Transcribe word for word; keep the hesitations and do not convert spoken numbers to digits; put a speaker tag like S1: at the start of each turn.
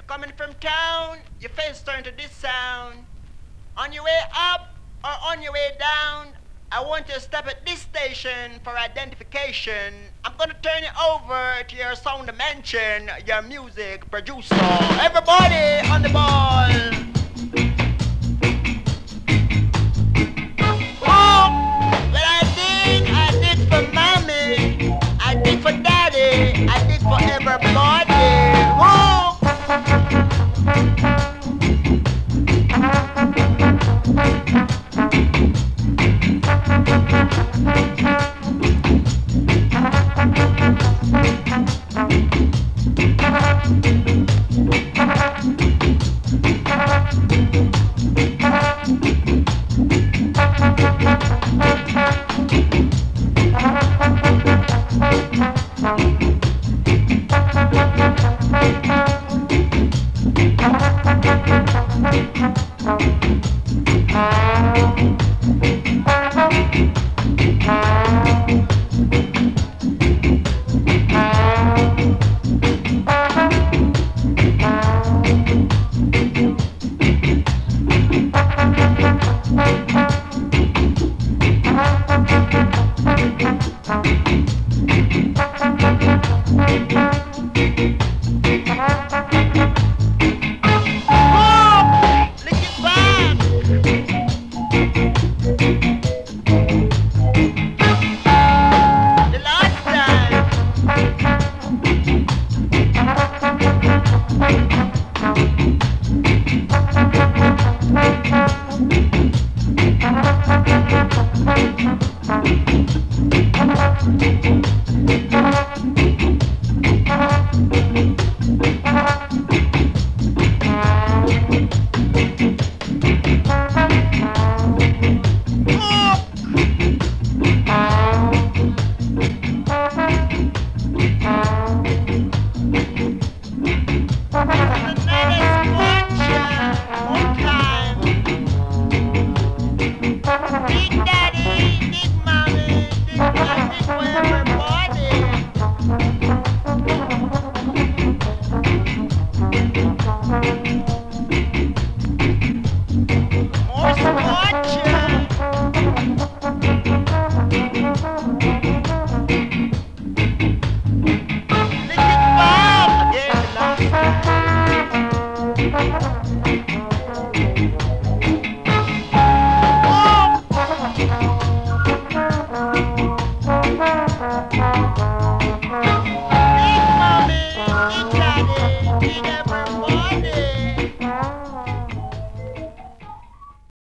S1: coming from town, your face turn to this sound. On your way up or on your way down, I want you to stop at this station for identification. I'm gonna turn it over to your sound dimension, your music producer. Everybody on the ball. Oh, what I did, I did for mommy, I did for daddy, I did for everybody. Oh. Thank you.